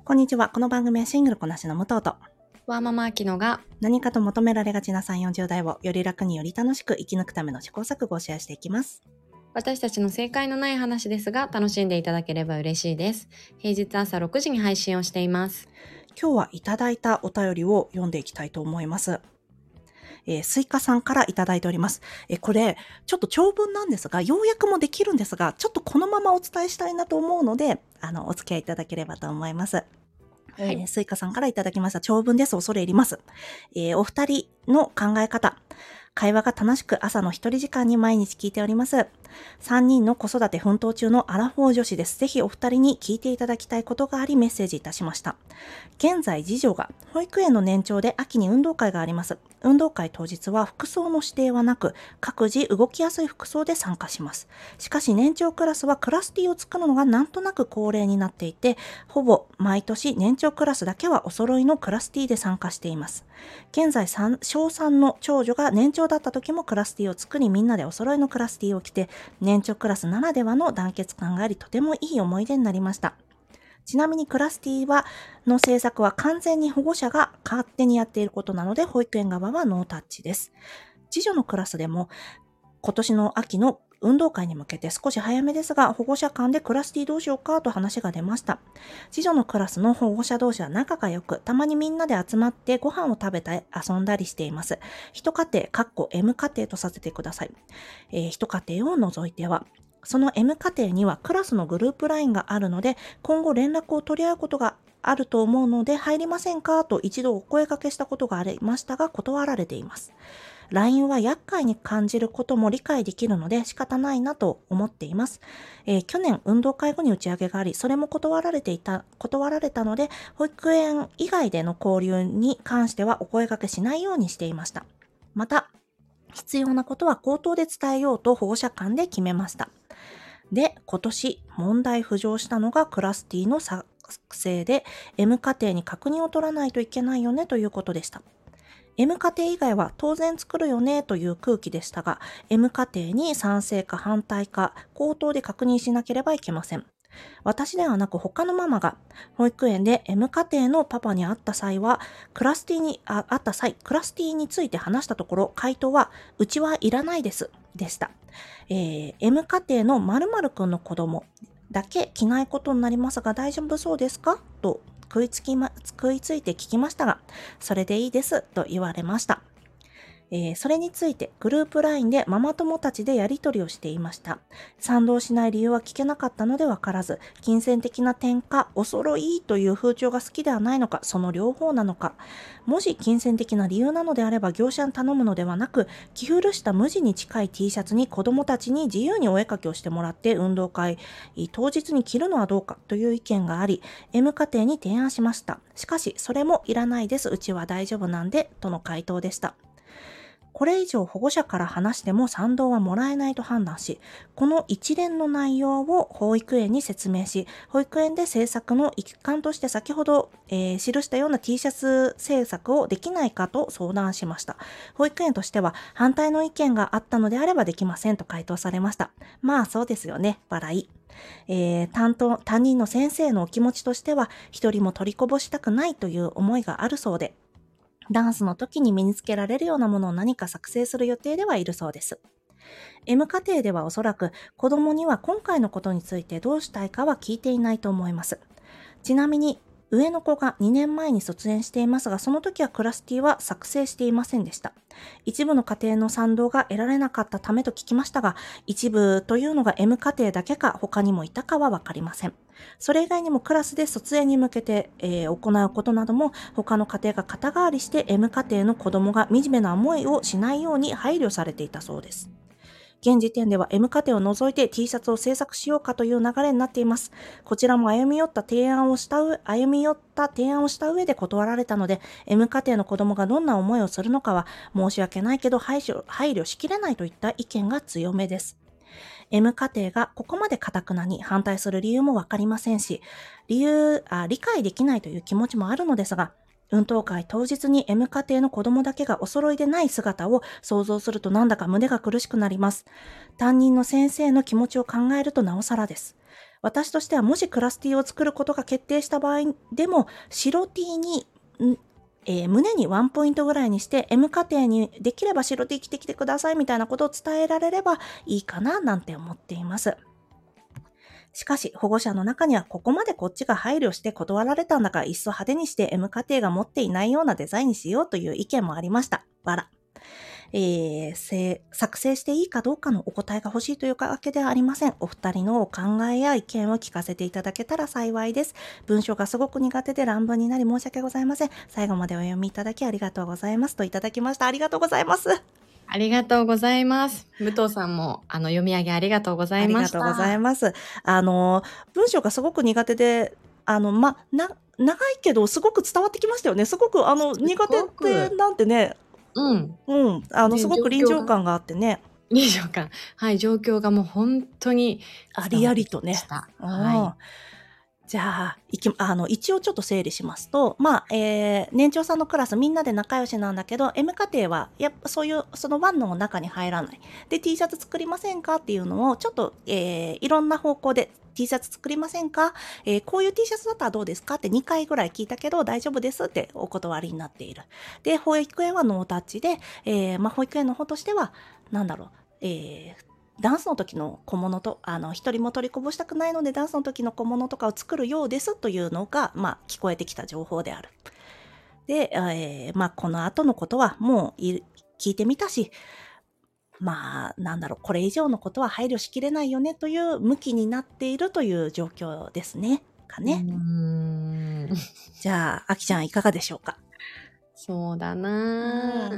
こんにちは。この番組はシングルこなしの武藤とワーママアキノが何かと求められがちな3、40代をより楽により楽しく生き抜くための試行錯誤をシェアしていきます。 私たちの正解のない話ですが楽しんでいただければ嬉しいです。平日朝6時に配信をしています。 今日はいただいたお便りを読んでいきたいと思います。スイカさんからいただいております。これちょっと長文なんですが、要約もできるんですが、ちょっとこのままお伝えしたいなと思うので、お付き合いいただければと思います。スイカさんからいただきました。長文です。恐れ入ります。お二人の考え方。会話が楽しく朝の一人時間に毎日聞いております。3人の子育て奮闘中のアラフォー女子です。ぜひお二人に聞いていただきたいことがありメッセージいたしました。現在次女が保育園の年長で秋に運動会があります。運動会当日は服装の指定はなく、各自動きやすい服装で参加します。しかし年長クラスはクラス T を作るのがなんとなく恒例になっていて、ほぼ毎年年長クラスだけはお揃いのクラス T で参加しています。現在小3の長女が年長だった時もクラス T を作り、みんなでお揃いのクラス T を着て、年長クラスならではの団結感があり、とてもいい思い出になりました。ちなみにクラス T の制作は完全に保護者が勝手にやっていることなので、保育園側はノータッチです。次女のクラスでも今年の秋の運動会に向けて少し早めですが、保護者間でクラス T どうしようかと話が出ました。次女のクラスの保護者同士は仲が良く、たまにみんなで集まってご飯を食べたり遊んだりしています。一家庭、M 家庭とさせてください。一家庭を除いては、その M 家庭にはクラスのグループ LINE があるので、今後連絡を取り合うことがあると思うので入りませんかと一度お声掛けしたことがありましたが断られています。LINE は厄介に感じることも理解できるので仕方ないなと思っています。去年運動会後に打ち上げがあり、それも断られたので、保育園以外での交流に関してはお声掛けしないようにしていました。また、必要なことは口頭で伝えようと保護者間で決めました。で、今年問題浮上したのがクラス T の作成で M 家庭に確認を取らないといけないよねということでした。M 家庭以外は当然作るよねという空気でしたが、M 家庭に賛成か反対か口頭で確認しなければいけません。私ではなく他のママが保育園で M 家庭のパパに会った際は、クラス T について話したところ、回答はうちはいらないですでした。M 家庭の〇〇くんの子供だけ着ないことになりますが大丈夫そうですかと食いついて聞きましたが、それでいいですと言われました。それについてグループ LINE でママ友たちでやり取りをしていました。賛同しない理由は聞けなかったので分からず、金銭的な点かお揃いという風潮が好きではないのか、その両方なのか、もし金銭的な理由なのであれば業者に頼むのではなく、着古した無地に近い T シャツに子供たちに自由にお絵かきをしてもらって運動会当日に着るのはどうかという意見があり、M 家庭に提案しました。しかしそれもいらないです、うちは大丈夫なんでとの回答でした。これ以上保護者から話しても賛同はもらえないと判断し、この一連の内容を保育園に説明し、保育園で制作の一環として先ほど、記したような T シャツ制作をできないかと相談しました。保育園としては反対の意見があったのであればできませんと回答されました。まあそうですよね、笑い。担任の先生のお気持ちとしては一人も取りこぼしたくないという思いがあるそうで、ダンスの時に身につけられるようなものを何か作成する予定ではいるそうです。M 家庭ではおそらく子供には今回のことについてどうしたいかは聞いていないと思います。ちなみに上の子が2年前に卒園していますが、その時はクラス T は作成していませんでした。一部の家庭の賛同が得られなかったためと聞きましたが、一部というのが M 家庭だけか他にもいたかはわかりません。それ以外にもクラスで卒園に向けて、行うことなども他の家庭が肩代わりして M 家庭の子供が惨めな思いをしないように配慮されていたそうです。現時点では M 家庭を除いて T シャツを制作しようかという流れになっています。こちらも歩み寄った提案をした上で断られたので、M 家庭の子供がどんな思いをするのかは申し訳ないけど配慮しきれないといった意見が強めです。M 家庭がここまで堅なに反対する理由もわかりませんし、理解できないという気持ちもあるのですが、運動会当日に M 家庭の子供だけがお揃いでない姿を想像するとなんだか胸が苦しくなります。担任の先生の気持ちを考えるとなおさらです。 私としてはもしクラス T を作ることが決定した場合でも、白 T に、胸にワンポイントぐらいにして、M 家庭にできれば白 T 着てきてくださいみたいなことを伝えられればいいかななんて思っています。しかし、保護者の中にはここまでこっちが配慮して断られたんだからいっそ派手にして M 家庭が持っていないようなデザインにしようという意見もありました。わら。作成していいかどうかのお答えが欲しいというわけではありません。お二人のお考えや意見を聞かせていただけたら幸いです。文章がすごく苦手で乱文になり申し訳ございません。最後までお読みいただきありがとうございますといただきました。ありがとうございます。 ありがとうございます。武藤さんも読み上げありがとうございました。 ありがとうございます。文章がすごく苦手で、長いけどすごく伝わってきましたよね。すごく苦手ってなんてね、すごく臨場感があってね。 臨場感。はい、状況がもう本当にありありとね。 はい。 じゃあ、一応ちょっと整理しますと、年長さんのクラスみんなで仲良しなんだけど、M 家庭はやっぱそういう、その輪の中に入らない。で、T シャツ作りませんかっていうのを、ちょっと、いろんな方向で T シャツ作りませんか、こういう T シャツだったらどうですかって2回ぐらい聞いたけど、大丈夫ですってお断りになっている。で、保育園はノータッチで、保育園の方としては、ダンスの時の小物と、一人も取りこぼしたくないので、ダンスの時の小物とかを作るようですというのが、聞こえてきた情報である。で、この後のことはもう聞いてみたし、これ以上のことは配慮しきれないよねという向きになっているという状況ですね。かね。じゃあ、あきちゃんいかがでしょうか？ そうだな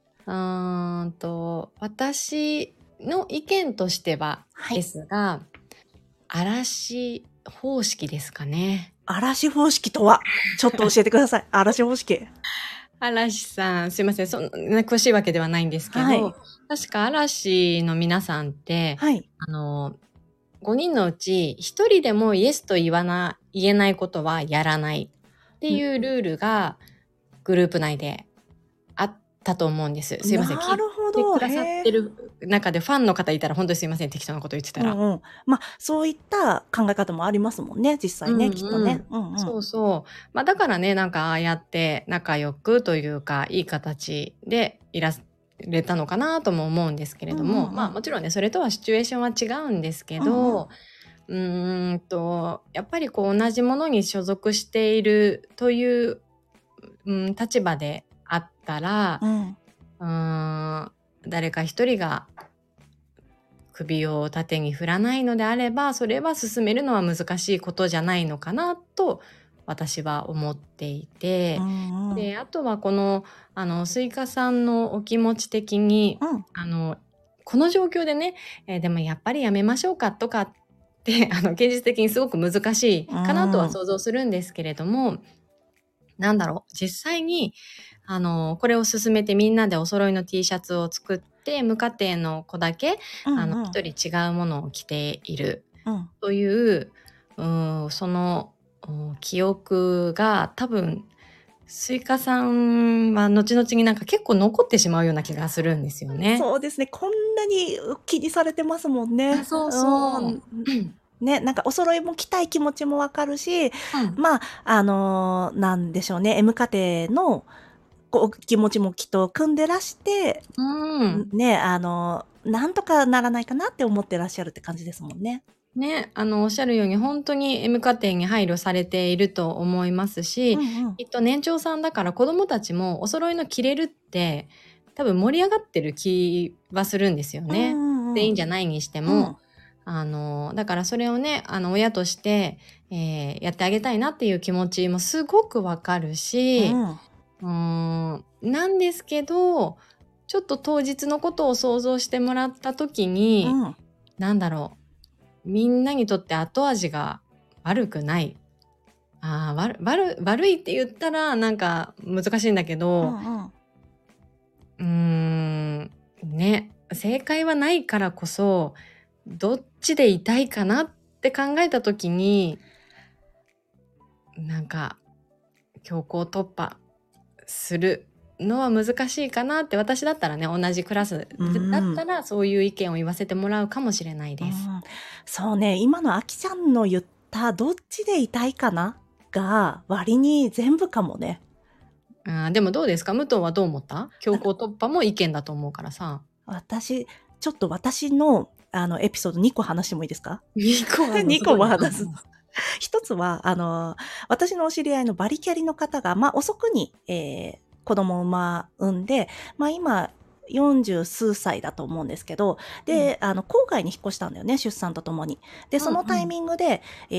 私の意見としてはですが、嵐方式ですかね。 嵐方式とはちょっと教えてください。嵐方式。 嵐さん、すいません、そんな詳しいわけではないんですけど、確か嵐の皆さんって、5人のうち1人でもイエスと言えないことはやらないっていうルールがグループ内であったと思うんです。すいません。 なるほど。 聞いてくださってる中でファンの方いたら本当にすいません。適当なこと言ってたら。 そういった考え方もありますもんね。実際ね、きっとね。 そうそう。だからね、ああやって仲良くというか、いい形でいられたのかなとも思うんですけれども、もちろんね、それとはシチュエーションは違うんですけど、やっぱり同じものに所属しているという、立場であったら、誰か一人が首を縦に振らないのであれば、それは進めるのは難しいことじゃないのかなと私は思っていて、で、あとはスイカさんのお気持ち的に、この状況でね、でもやっぱりやめましょうかとかって現実的にすごく難しいかなとは想像するんですけれども、実際にこれを進めてみんなでお揃いの T シャツを作って、無家庭の子だけ一人違うものを着ているという、その記憶が多分スイカさんは後々に結構残ってしまうような気がするんですよね。 そうですね。こんなに気にされてますもんね。 そうそう。 ね、お揃いも着たい気持ちもわかるし、なんでしょうね。M 家庭の気持ちもきっと組んでらして、ね、なんとかならないかなって思ってらっしゃるって感じですもんね。 ね、おっしゃるように本当に M 家庭に配慮されていると思いますし、きっと年長さんだから子供たちもお揃いの着れるって多分盛り上がってる気はするんですよね。全員じゃないにしても。だからそれをね、親として、やってあげたいなっていう気持ちもすごくわかるし、なんですけど、ちょっと当日のことを想像してもらった時に、みんなにとって後味が悪くない。悪いって言ったら難しいんだけど、ね、正解はないからこそ、どっちでいたいかなって考えた時に、強行突破するのは難しいかなって、私だったらね、同じクラスだったらそういう意見を言わせてもらうかもしれないです。 そうね、今のあきちゃんの言ったどっちでいたいかなが割に全部かもね。 でもどうですか？武藤はどう思った？強行突破も意見だと思うからさ。 ちょっと私のエピソード2個話してもいいですか ？2個 2個も話す。一つは、私のお知り合いのバリキャリの方が、遅くに、子供を産んで、今、40数歳だと思うんですけど、で、郊外に引っ越したんだよね、出産とともに。で、そのタイミングで、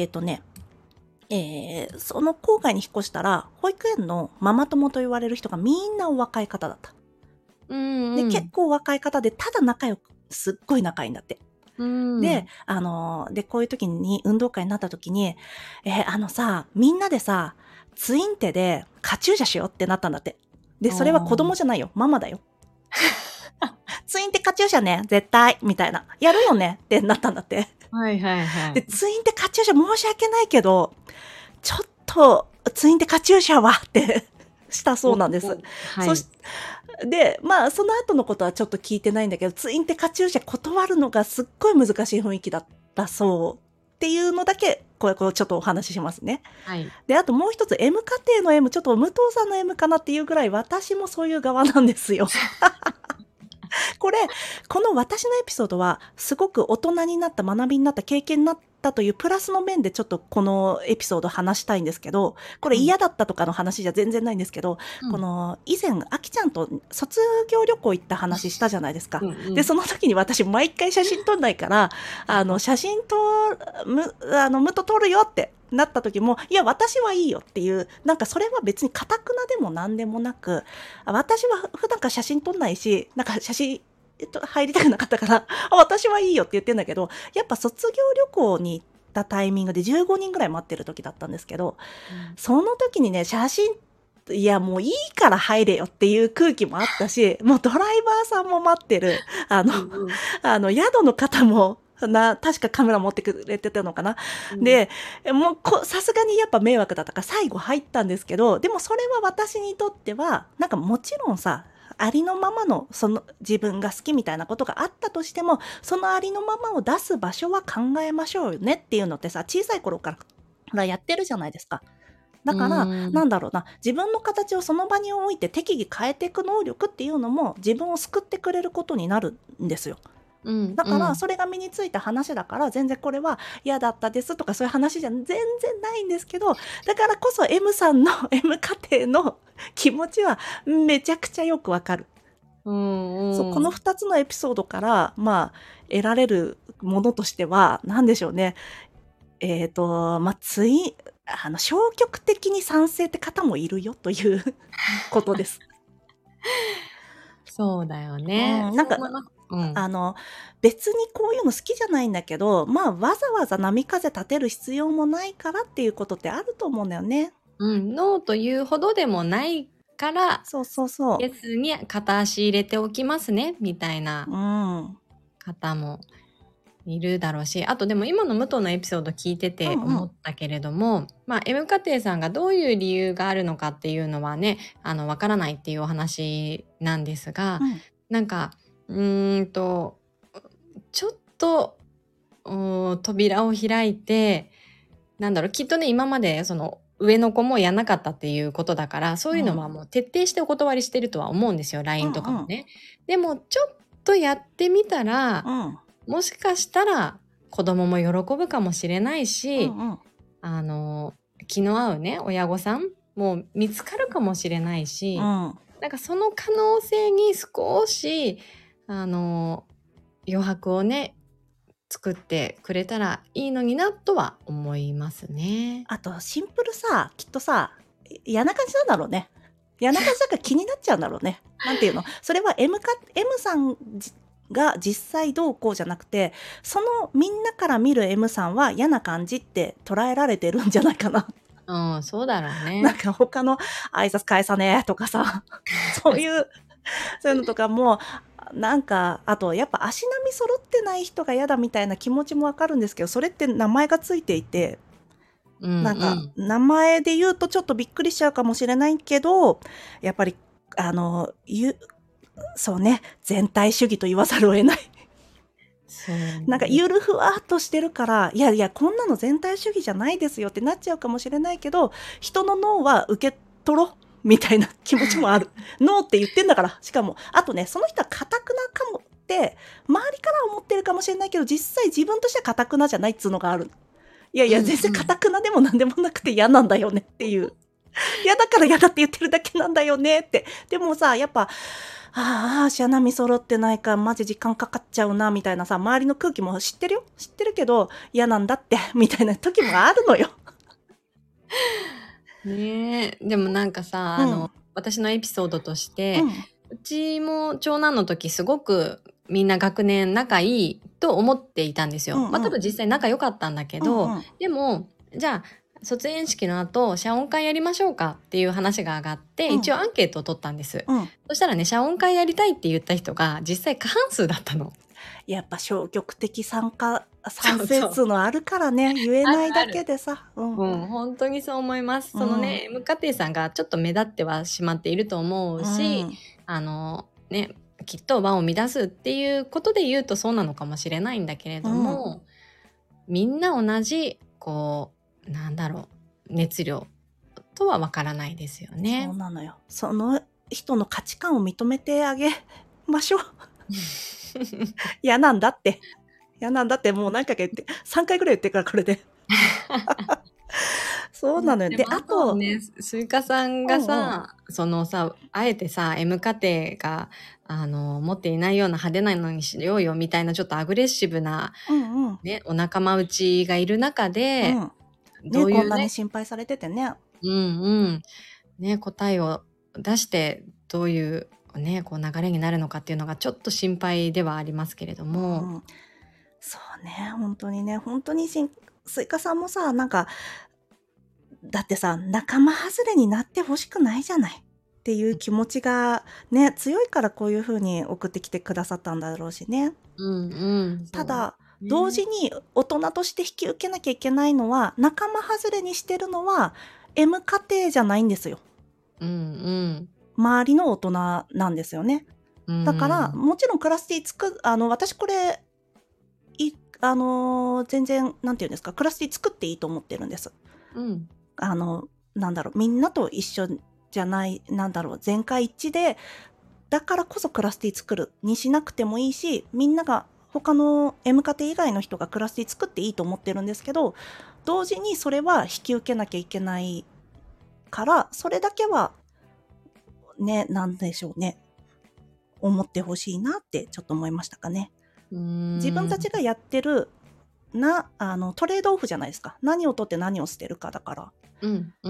その郊外に引っ越したら、保育園のママ友と言われる人がみんなお若い方だった。で、結構若い方で、ただすっごい仲いいんだって。で、こういう時に、運動会になった時に、みんなでさ、ツインテでカチューシャしようってなったんだって。で、それは子供じゃないよ。ママだよ。ツインテカチューシャね、絶対、みたいな。やるよねってなったんだって。 はいはいはい。 で、ツインテカチューシャ申し訳ないけど、ちょっと、ツインテカチューシャはってしたそうなんです。 はい。 で、その後のことはちょっと聞いてないんだけど、ツインテカチューシャ断るのがすっごい難しい雰囲気だったそうっていうのだけ、これちょっとお話ししますね。 はい。 で、あともう一つ、M 家庭の M、ちょっと武藤さんの M かなっていうぐらい、私もそういう側なんですよ。この私のエピソードは、すごく大人になった、学びになった、経験になったというプラスの面でちょっとこのエピソード話したいんですけど、これ嫌だったとかの話じゃ全然ないんですけど、この以前、あきちゃんと卒業旅行行った話したじゃないですか。で、その時に私毎回写真撮んないから、写真むと撮るよってなった時も、いや、私はいいよっていう、なんかそれは別に堅くなでも何でもなく、私は普段から写真撮んないし、なんか写真、入りたくなかったから私はいいよって言ってんだけど、やっぱ卒業旅行に行ったタイミングで15人ぐらい待ってる時だったんですけど、その時にね、写真、いやもういいから入れよっていう空気もあったし、もうドライバーさんも待ってる、宿の方も、確かカメラ持ってくれてたのかな。で、もうさすがにやっぱ迷惑だったから最後入ったんですけど、でもそれは私にとっては、なんかもちろんさ、ありのままのその自分が好きみたいなことがあったとしても、そのありのままを出す場所は考えましょうよねっていうのってさ、小さい頃からやってるじゃないですか。だから、なんだろうな、自分の形をその場に置いて適宜変えていく能力っていうのも自分を救ってくれることになるんですよ。だからそれが身についた話だから、全然これは嫌だったですとかそういう話じゃ全然ないんですけど、だからこそ M さんの M 家庭の気持ちはめちゃくちゃよくわかる。そう、この2つのエピソードから得られるものとしては何でしょうね。消極的に賛成って方もいるよということです。 そうだよね。 なんか、別にこういうの好きじゃないんだけど、わざわざ波風立てる必要もないからっていうことってあると思うんだよね。 ノーというほどでもないから、 そうそうそう。 イエスに片足入れておきますね、みたいな方もいるだろうし、あとでも今の武藤のエピソード聞いてて思ったけれども、M 家庭さんがどういう理由があるのかっていうのはね、わからないっていうお話なんですが、なんか、ちょっと、扉を開いて、きっとね、今までその上の子もやんなかったっていうことだから、そういうのはもう徹底してお断りしてるとは思うんですよ、LINE とかもね。でも、ちょっとやってみたら、もしかしたら子供も喜ぶかもしれないし、気の合うね、親御さんも見つかるかもしれないし、なんかその可能性に少し、余白をね、作ってくれたらいいのになとは思いますね。 あと、シンプルさ、きっとさ、嫌な感じなんだろうね。嫌な感じだから気になっちゃうんだろうね。なんていうの？それは M さんが実際どうこうじゃなくて、そのみんなから見る M さんは嫌な感じって捉えられてるんじゃないかな。 そうだろうね。 なんか他の挨拶返さねえとかさ、そういうのとかも、なんか、あとやっぱ足並み揃ってない人が嫌だみたいな気持ちもわかるんですけど、それって名前がついていて、なんか名前で言うとちょっとびっくりしちゃうかもしれないけど、やっぱりそうね、全体主義と言わざるを得ない。 そうなんかゆるふわっとしてるから、いやいや、こんなの全体主義じゃないですよってなっちゃうかもしれないけど、人の脳は受け取ろみたいな気持ちもある。脳って言ってんだから。しかも、あとね、その人は堅くなかもって、周りからは思ってるかもしれないけど、実際自分としては堅くなじゃないっつうのがある。いやいや、全然堅くなでもなんでもなくて嫌なんだよねっていう。嫌だから嫌だって言ってるだけなんだよねって。でもさ、やっぱ、足並み揃ってないからマジ時間かかっちゃうな、みたいなさ、周りの空気も知ってるよ。知ってるけど、嫌なんだって、みたいな時もあるのよ。 ねえ。でもなんかさ、私のエピソードとして、うちも長男の時すごくみんな学年仲いいと思っていたんですよ。多分実際仲良かったんだけど、でも、じゃあ、卒園式の後、謝恩会やりましょうかっていう話が上がって、一応アンケートを取ったんです。そしたらね、謝恩会やりたいって言った人が実際過半数だったの。 やっぱ消極的賛成数のあるからね、言えないだけでさ。 本当にそう思います。そのね、M家庭さんがちょっと目立ってはしまっていると思うし、きっと輪を乱すっていうことで言うとそうなのかもしれないんだけれども、みんな同じ、熱量とはわからないですよね。 そうなのよ。その人の価値観を認めてあげましょう。嫌なんだって。嫌なんだってもう何回か言って、3回ぐらい言ってるからこれで。そうなのよ。で、あとね、スイカさんがさ、あえてさ、M 家庭が、持っていないような派手なのにしようよみたいなちょっとアグレッシブな、ね、お仲間内がいる中で、 どういうね、こんなに心配されててね。 ね、答えを出して、どういうね、こう流れになるのかっていうのがちょっと心配ではありますけれども。 そうね、本当にね、本当にスイカさんもさ、なんか、だってさ、仲間外れになってほしくないじゃないっていう気持ちがね、強いからこういう風に送ってきてくださったんだろうしね。ただ、同時に大人として引き受けなきゃいけないのは、仲間外れにしてるのは M 家庭じゃないんですよ。周りの大人なんですよね。だから、もちろんクラスティ私これ、全然、なんていうんですか、クラスティ作っていいと思ってるんです。みんなと一緒じゃない、全会一致で、だからこそクラスティ作るにしなくてもいいし、みんなが、他の M 家庭以外の人がクラスティ作っていいと思ってるんですけど、同時にそれは引き受けなきゃいけないから、それだけは、ね、なんでしょうね。思ってほしいなってちょっと思いましたかね。自分たちがやってるトレードオフじゃないですか。何を取って何を捨てるかだから。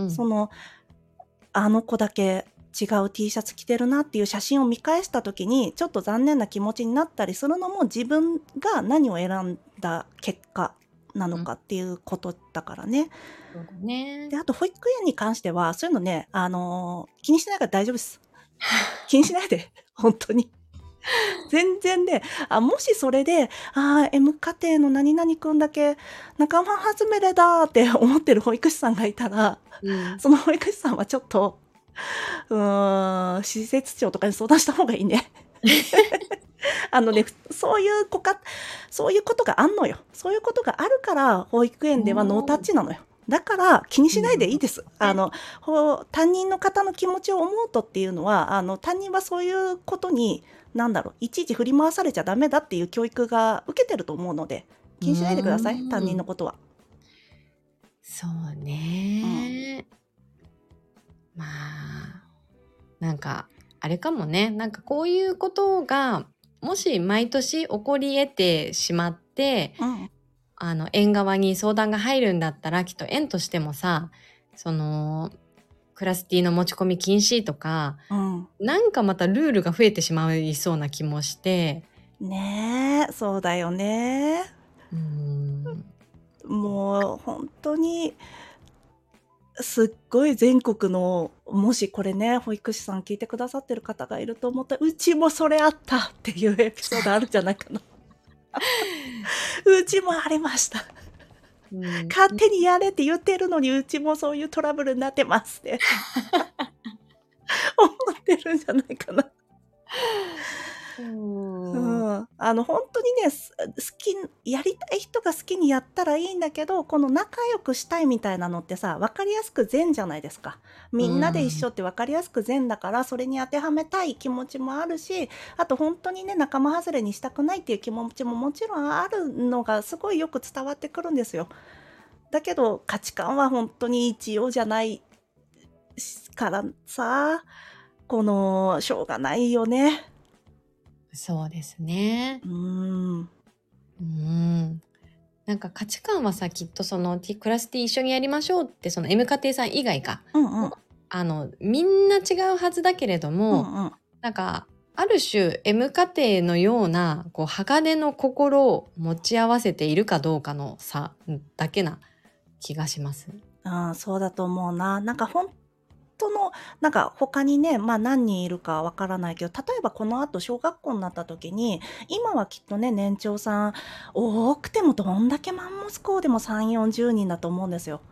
あの子だけ違う T シャツ着てるなっていう写真を見返した時にちょっと残念な気持ちになったりするのも自分が何を選んだ結果なのかっていうことだからね。 そうだね。 で、あと保育園に関してはそういうのね、気にしないから大丈夫です。気にしないで、本当に。全然ね、もしそれで、M 家庭の何々くんだけ仲間外れだって思ってる保育士さんがいたら、その保育士さんはちょっと、施設長とかに相談した方がいいね。そういうことがあんのよ。そういうことがあるから、保育園ではノータッチなのよ。だから気にしないでいいです。担任の方の気持ちを思うとっていうのは、担任はそういうことに、いちいち振り回されちゃダメだっていう教育が受けてると思うので、気にしないでください、担任のことは。 そうね。まあ、なんか、あれかもね。なんかこういうことが、もし毎年起こり得てしまって、園側に相談が入るんだったら、きっと園としてもさ、クラスティの持ち込み禁止とか、なんかまたルールが増えてしまいそうな気もして。 ねえ、そうだよね。もう本当に、すっごい全国の、もしこれね、保育士さん聞いてくださってる方がいると思ったら、うちもそれあったっていうエピソードあるんじゃないかな。うちもありました。勝手にやれって言ってるのにうちもそういうトラブルになってますね。 思ってるんじゃないかな。 うん本当にね、やりたい人が好きにやったらいいんだけど、この仲良くしたいみたいなのってさ、分かりやすく善じゃないですか。みんなで一緒って分かりやすく善だから、それに当てはめたい気持ちもあるし、あと本当にね、仲間外れにしたくないっていう気持ちももちろんあるのがすごいよく伝わってくるんですよ。だけど価値観は本当に一様じゃないからさ、しょうがないよね。 そうですね。 うんなんか価値観はさ、きっとそのクラスティ一緒にやりましょうって、その M 家庭さん以外か。みんな違うはずだけれども、なんか、ある種 M 家庭のような、鋼の心を持ち合わせているかどうかの差だけな気がします。 そうだと思うな。なんか本当の、なんか他にね、何人いるかわからないけど、例えばこの後小学校になった時に、今はきっとね、年長さん、多くてもどんだけマンモス校でも3、40人だと思うんですよ。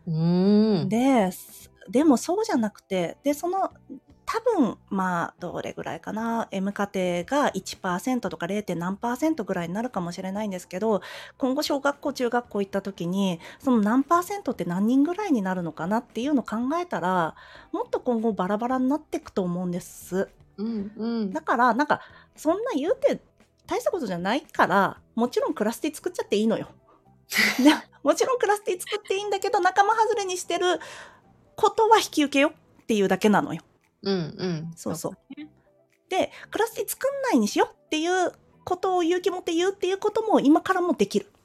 でもそうじゃなくて、多分、どれぐらいかな、M 家庭が 1% とか 0. 何%ぐらいになるかもしれないんですけど、今後小学校、中学校行った時に、その何%って何人ぐらいになるのかなっていうのを考えたら、もっと今後バラバラになっていくと思うんです。だから、なんか、そんな言うて大したことじゃないから、もちろんクラスティ作っちゃっていいのよ。もちろんクラスティ作っていいんだけど、仲間外れにしてることは引き受けよっていうだけなのよ。そう。で、クラスティ作んないにしようっていうことを勇気持って言うっていうことも今からもできる。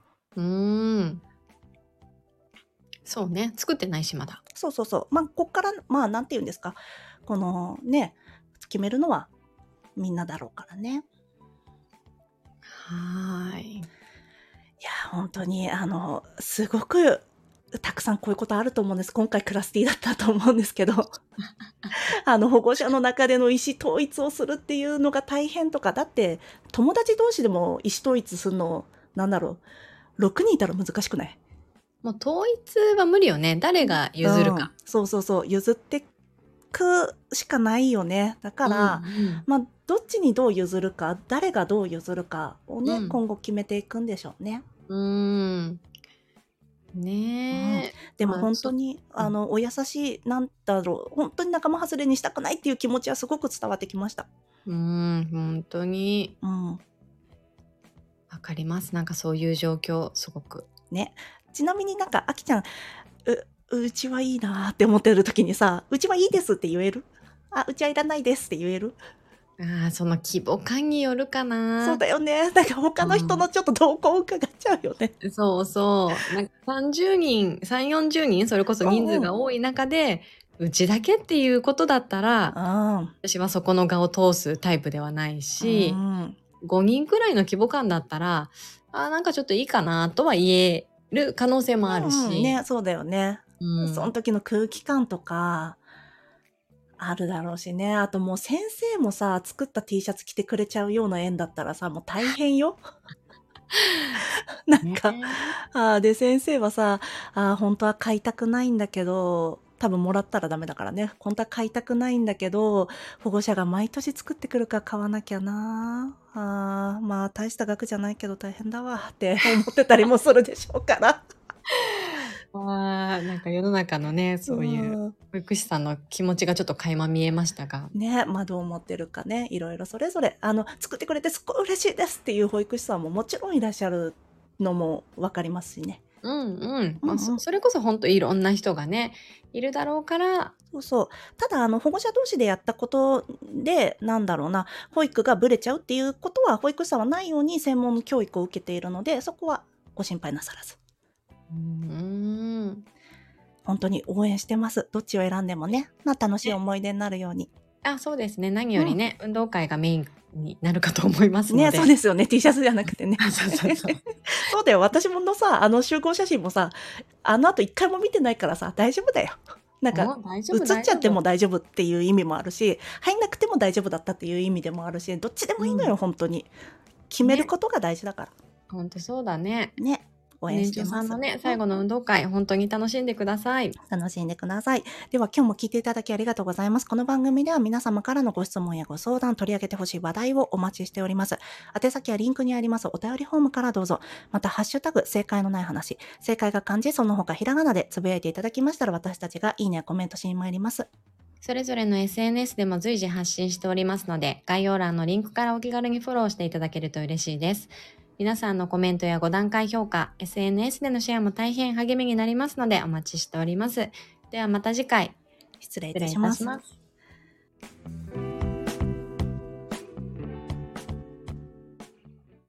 そうね。作ってないしまだ。 そう。こっから、なんて言うんですか。このね、決めるのはみんなだろうからね。いや、本当に、すごく、たくさんこういうことあると思うんです。今回クラスティだったと思うんですけど。保護者の中での意思統一をするっていうのが大変とか、だって友達同士でも意思統一するの、6人いたら難しくない？ もう統一は無理よね。誰が譲るか。 そう。譲ってくしかないよね。だから、どっちにどう譲るか、誰がどう譲るかをね、今後決めていくんでしょうね。でも本当に、お優しい、なんだろう、本当に仲間外れにしたくないっていう気持ちはすごく伝わってきました。 本当に。わかります。なんかそういう状況、すごく。 ね。ちなみになんか、あきちゃん、うちはいいなって思ってる時にさ、うちはいいですって言える？うちはいらないですって言える？ その規模感によるかな。 そうだよね。なんか他の人のちょっと動向を伺っちゃうよね。 そう。なんか30人、3、40人、それこそ人数が多い中で、うちだけっていうことだったら、私はそこの画を通すタイプではないし、5人くらいの規模感だったら、なんかちょっといいかなとは言える可能性もあるし。 ね、そうだよね。その時の空気感とか、あるだろうしね。あともう先生もさ、作った T シャツ着てくれちゃうような縁だったらさ、もう大変よ。なんか、で、先生はさ、本当は買いたくないんだけど、多分もらったらダメだからね。本当は買いたくないんだけど、保護者が毎年作ってくるから買わなきゃな。大した額じゃないけど大変だわって思ってたりもするでしょうから。 なんか世の中のね、そういう保育士さんの気持ちがちょっと垣間見えましたが。 ね、どう思ってるかね、いろいろそれぞれ、作ってくれてすっごい嬉しいですっていう保育士さんももちろんいらっしゃるのもわかりますしね。 それこそ本当いろんな人がね、いるだろうから。 そう。ただ、保護者同士でやったことで、保育がブレちゃうっていうことは、保育士さんはないように専門教育を受けているので、そこはご心配なさらず。本当に応援してます。どっちを選んでもね、楽しい思い出になるように。 そうですね。何よりね、運動会がメインになるかと思いますので。 ね、そうですよね。T シャツじゃなくてね。 そう。 そうだよ。私もさ、集合写真もさ、後一回も見てないからさ、大丈夫だよ。なんか、映っちゃっても大丈夫っていう意味もあるし、入んなくても大丈夫だったっていう意味でもあるし、どっちでもいいのよ、本当に。決めることが大事だから。 本当そうだね。 ね。 応援してます。 年長さんのね、最後の運動会、本当に楽しんでください。 楽しんでください。では今日も聞いていただきありがとうございます。この番組では皆様からのご質問やご相談、取り上げてほしい話題をお待ちしております。宛先はリンクにありますお便りフォームからどうぞ。また、ハッシュタグ、正解のない話、正解が漢字、その他ひらがなでつぶやいていただきましたら、私たちがいいねやコメントしに参ります。 それぞれの SNS でも随時発信しておりますので、概要欄のリンクからお気軽にフォローしていただけると嬉しいです。皆さんのコメントや5段階評価、SNS でのシェアも大変励みになりますのでお待ちしております。ではまた次回。 失礼いたします。